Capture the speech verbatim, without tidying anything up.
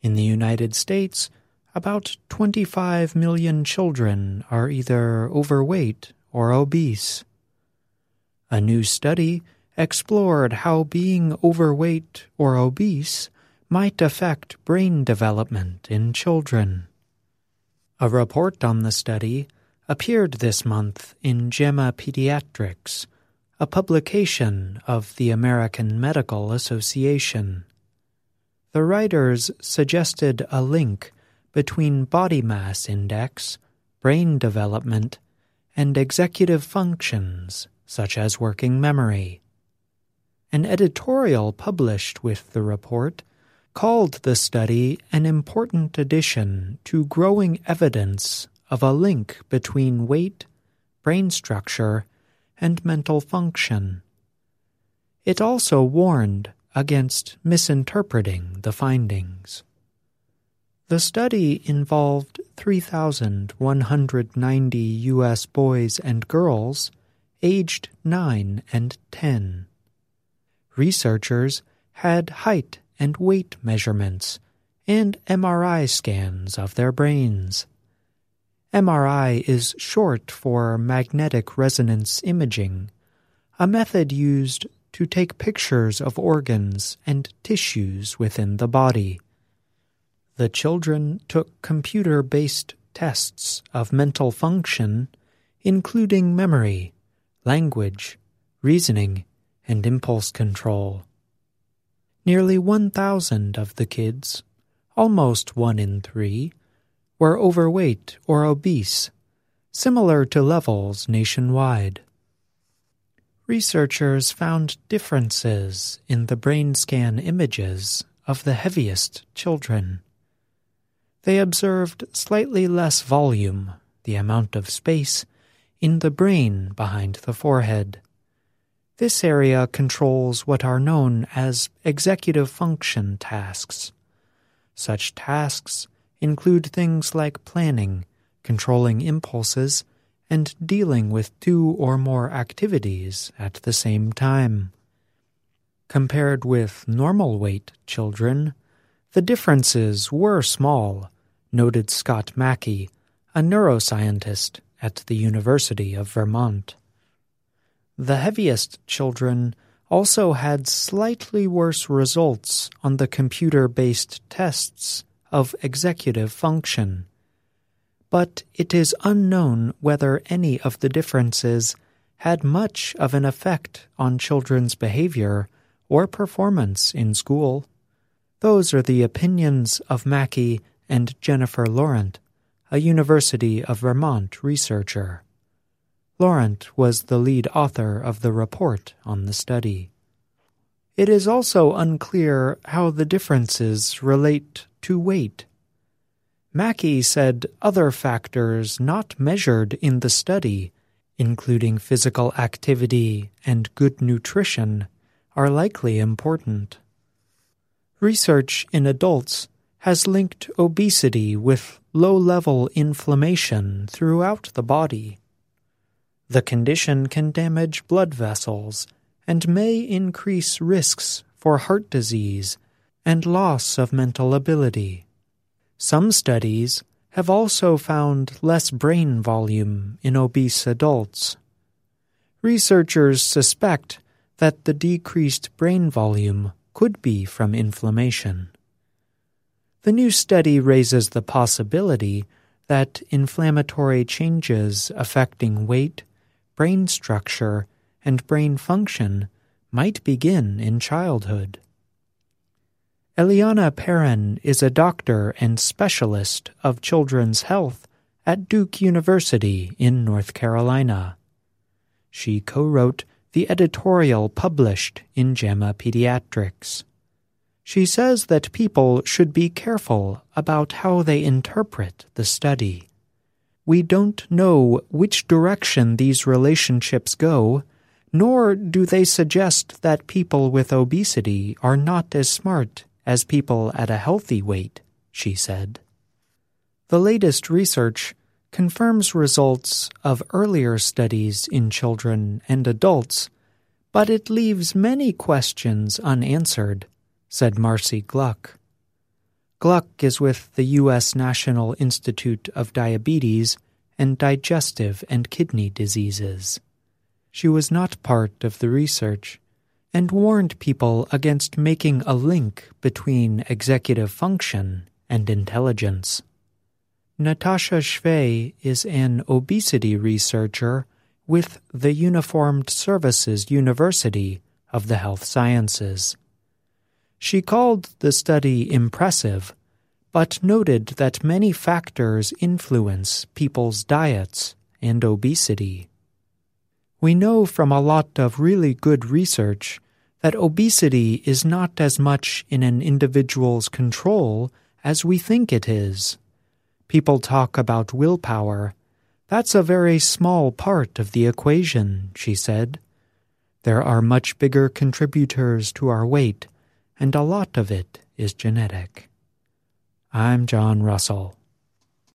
In the United States, about twenty-five million children are either overweight or obese. A new study explored how being overweight or obese might affect brain development in children. A report on the study appeared this month in JAMA Pediatrics, a publication of the American Medical Association. The writers suggested a link between body mass index, brain development, and executive functions such as working memory. An editorial published with the report called the study an important addition to growing evidence of a link between weight, brain structure, and mental function. It also warned against misinterpreting the findings. The study involved three thousand one hundred ninety U S boys and girls aged nine and ten. Researchers had height and weight measurements and M R I scans of their brains. M R I is short for magnetic resonance imaging, a method used to take pictures of organs and tissues within the body. The children took computer-based tests of mental function, including memory, language, reasoning, and impulse control. Nearly one thousand of the kids, almost one in three, were overweight or obese, similar to levels nationwide. Researchers found differences in the brain scan images of the heaviest children. They observed slightly less volume, the amount of space, in the brain behind the forehead. This area controls what are known as executive function tasks. Such tasks include things like planning, controlling impulses, and dealing with two or more activities at the same time. Compared with normal weight children, the differences were small, noted Scott Mackey, a neuroscientist at the University of Vermont. The heaviest children also had slightly worse results on the computer-based tests of executive function, but it is unknown whether any of the differences had much of an effect on children's behavior or performance in school. Those are the opinions of Mackey and Jennifer Laurent, a University of Vermont researcher. Laurent was the lead author of the report on the study. It is also unclear how the differences relate to weight. Mackey said other factors not measured in the study, including physical activity and good nutrition, are likely important. Research in adults has linked obesity with low-level inflammation throughout the body. The condition can damage blood vessels and may increase risks for heart disease and loss of mental ability. Some studies have also found less brain volume in obese adults. Researchers suspect that the decreased brain volume could be from inflammation. The new study raises the possibility that inflammatory changes affecting weight, brain structure, and brain function might begin in childhood. Eliana Perrin is a doctor and specialist of children's health at Duke University in North Carolina. She co-wrote the editorial published in JAMA Pediatrics. She says that people should be careful about how they interpret the study. We don't know which direction these relationships go, nor do they suggest that people with obesity are not as smart as people at a healthy weight, she said. The latest research confirms results of earlier studies in children and adults, but it leaves many questions unanswered, said Marcy Gluck. Gluck is with the U S National Institute of Diabetes and Digestive and Kidney Diseases. She was not part of the research and warned people against making a link between executive function and intelligence. Natasha Shvei is an obesity researcher with the Uniformed Services University of the Health Sciences. She called the study impressive, but noted that many factors influence people's diets and obesity. We know from a lot of really good research that obesity is not as much in an individual's control as we think it is. People talk about willpower. That's a very small part of the equation, she said. There are much bigger contributors to our weight, and a lot of it is genetic. I'm John Russell.